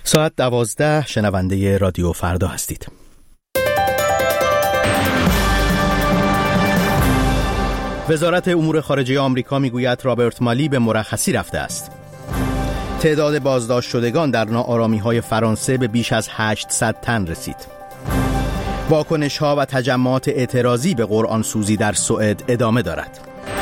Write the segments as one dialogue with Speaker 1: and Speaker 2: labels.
Speaker 1: ساعت 12 شنونده رادیو فردا هستید. وزارت امور خارجه آمریکا میگوید رابرت مالی به مرخصی رفته است. تعداد بازداشت شدگان در ناآرامی‌های فرانسه به بیش از 800 تن رسید. واکنش‌ها و تجمعات اعتراضی به قرآن سوزی در سوئد ادامه دارد.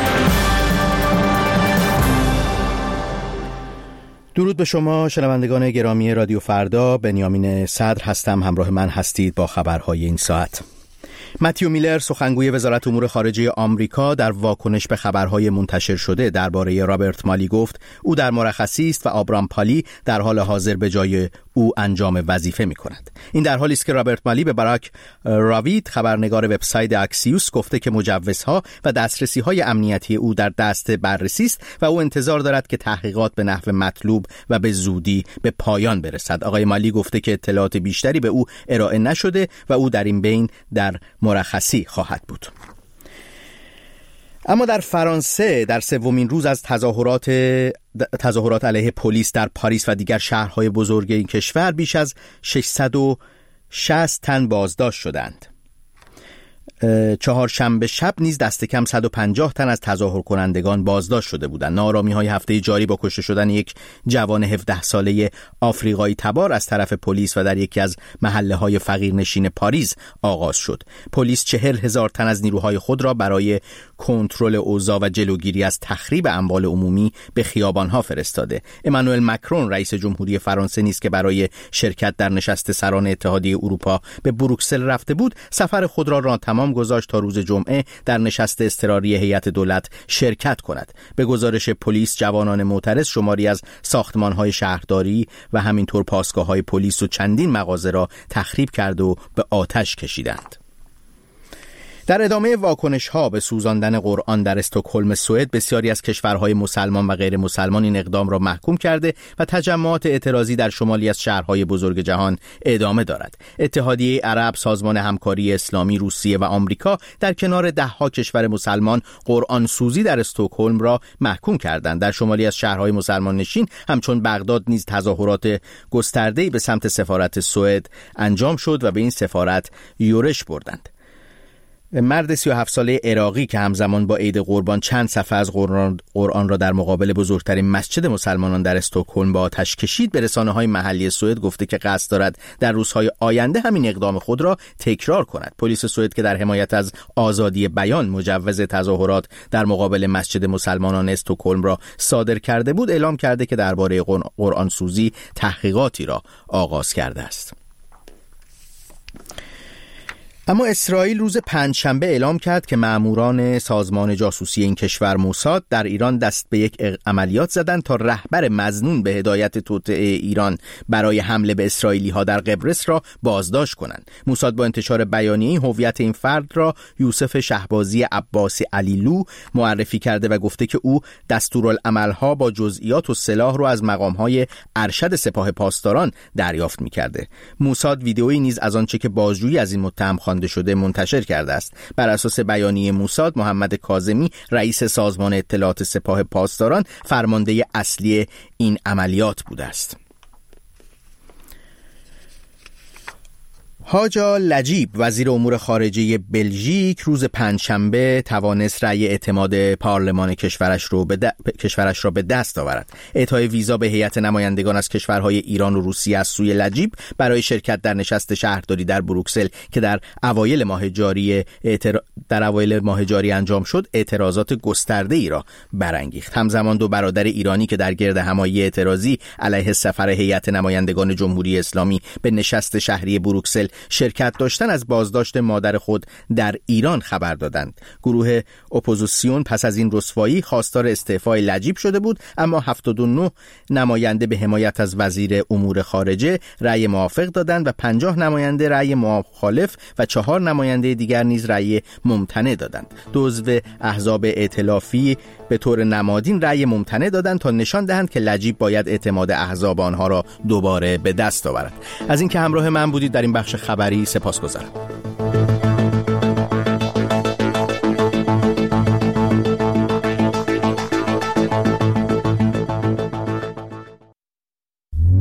Speaker 1: درود به شما شنوندگان گرامی رادیو فردا. بنیامین صدر هستم، همراه من هستید با خبرهای این ساعت. متیو میلر سخنگوی وزارت امور خارجه آمریکا در واکنش به خبرهای منتشر شده درباره رابرت مالی گفت او در مرخصی است و آبرام پالی در حال حاضر به جای او انجام وظیفه می کند. این در حالی است که رابرت مالی به براک راوید خبرنگار وبسایت اکسیوس گفته که مجوزها و دسترسی‌های امنیتی او در دست بررسی است و او انتظار دارد که تحقیقات به نحو مطلوب و به زودی به پایان برسد. آقای مالی گفته که اطلاعات بیشتری به او ارائه نشده و او در این بین در مرخصی خواهد بود. اما در فرانسه در سومین روز از تظاهرات علیه پلیس در پاریس و دیگر شهرهای بزرگ این کشور بیش از 660 تن بازداشت شدند. چهارشنبه شب نیز دست کم 150 تن از تظاهر کنندگان بازداشت شده بودند. ناآرامی‌های هفته جاری با کشته شدن یک جوان 17 ساله آفریقایی تبار از طرف پلیس و در یکی از محله‌های فقیرنشین پاریس آغاز شد. پلیس 40,000 تن از نیروهای خود را برای کنترل اوضاع و جلوگیری از تخریب اموال عمومی به خیابان‌ها فرستاده. امانوئل مکرون رئیس جمهوری فرانسه نیز که برای شرکت در نشست سران اتحادیه اروپا به بروکسل رفته بود، سفر خود را تمام گذاشت تا روز جمعه در نشست اضطراری هیئت دولت شرکت کند. به گزارش پلیس جوانان معترض شماری از ساختمان‌های شهرداری و همینطور پاسگاه‌های پلیس و چندین مغازه را تخریب کرد و به آتش کشیدند. در ادامه واکنش‌ها به سوزاندن قرآن در استکهلم سوئد، بسیاری از کشورهای مسلمان و غیر مسلمان این اقدام را محکوم کرده و تجمعات اعتراضی در شمالی از شهرهای بزرگ جهان ادامه دارد. اتحادیه عرب، سازمان همکاری اسلامی، روسیه و آمریکا در کنار ده‌ها کشور مسلمان قرآن سوزی در استکهلم را محکوم کردند. در شمالی از شهرهای مسلمان نشین همچون بغداد نیز تظاهرات گسترده‌ای به سمت سفارت سوئد انجام شد و به این سفارت یورش بردند. مرد 37 ساله عراقی که همزمان با عید قربان چند صفحه از قرآن را در مقابل بزرگترین مسجد مسلمانان در استکهلم به آتش کشید، به رسانه‌های محلی سوئد گفته که قصد دارد در روزهای آینده همین اقدام خود را تکرار کند. پلیس سوئد که در حمایت از آزادی بیان مجوز تظاهرات در مقابل مسجد مسلمانان استکهلم را صادر کرده بود، اعلام کرده که درباره قرآن سوزی تحقیقاتی را آغاز کرده است. اما اسرائیل روز پنجشنبه اعلام کرد که مأموران سازمان جاسوسی این کشور موساد در ایران دست به یک عملیات زدند تا رهبر مظنون به هدایت توطئه ایران برای حمله به اسرائیلی‌ها در قبرس را بازداشت کنند. موساد با انتشار بیانیه‌ای هویت این فرد را یوسف شهبازی عباسی علیلو معرفی کرده و گفته که او دستورالعمل‌ها با جزئیات و سلاح را از مقام‌های ارشد سپاه پاسداران دریافت می‌کرده. موساد ویدئویی نیز از آنچه که بازجویی از این متهم شده منتشر کرده است. بر اساس بیانیه موساد، محمد کاظمی رئیس سازمان اطلاعات سپاه پاسداران فرمانده اصلی این عملیات بوده است. حاجا لجیب وزیر امور خارجه بلژیک روز پنجشنبه توانست رأی اعتماد پارلمان کشورش را به دست آورد. اعطای ویزا به هیئت نمایندگان از کشورهای ایران و روسیه از سوی لجیب برای شرکت در نشست شهرداری در بروکسل که در اوایل ماه جاری انجام شد، اعتراضات گسترده‌ای را برانگیخت. همزمان دو برادر ایرانی که در گرد همایی اعتراضی علیه سفر هیئت نمایندگان جمهوری اسلامی به نشست شهری بروکسل شرکت داشتن از بازداشت مادر خود در ایران خبر دادند. گروه اپوزیسیون پس از این رسوایی خواستار استعفای لجیب شده بود، اما 79 نماینده به حمایت از وزیر امور خارجه رأی موافق دادند و 50 نماینده رأی مخالف و 4 نماینده دیگر نیز رأی ممتنع دادند. دو عضو احزاب ائتلافی به طور نمادین رأی ممتنع دادند تا نشان دهند که لجیب باید اعتماد احزاب آنها را دوباره به دست آورد. از اینکه همراه من بودید در این بخش خبری سپاسگزارم.